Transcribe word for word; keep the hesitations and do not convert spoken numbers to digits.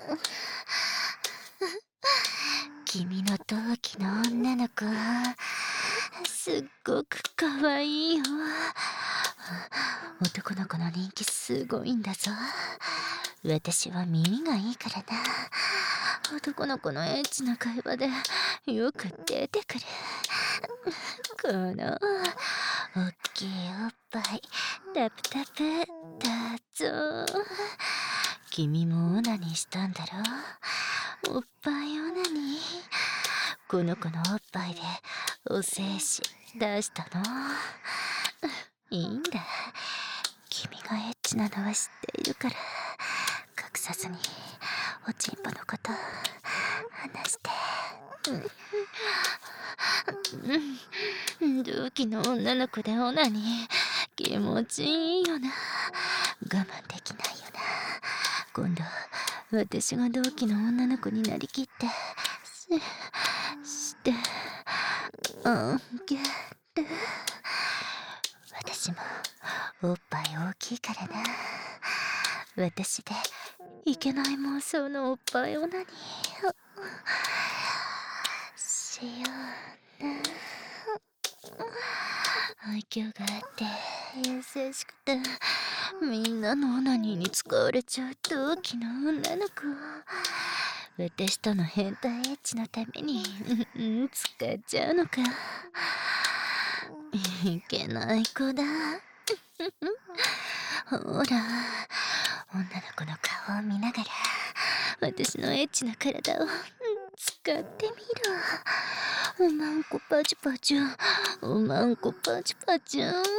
君の同期の女の子、すっごくかわいいよ。男の子の人気すごいんだぞ。私は耳がいいからな。男の子のエッチな会話でよく出てくる。このおっきいおっぱいタプタプだぞ。君もオナニーしたんだろ。おっぱいオナニー。この子のおっぱいでお精子出したの。いいんだ。君がエッチなのは知っているから、隠さずにおちんぽのこと話して。うん、同期の女の子でオナニー気持ちいいよな。我慢できないよな。今度私が同期の女の子になりきってししてあげる。私もおっぱい大きいからな。私でいけない妄想のおっぱいオナニーしような。愛嬌があって優しくてみんなのオナニーに使われちゃう同期の女の子、私との変態エッチのために使っちゃうのか。いけない子だ。ほら、女の子の顔を見ながら私のエッチな体を使ってみろ。おまんこパチパチ、おまんこパチパチ。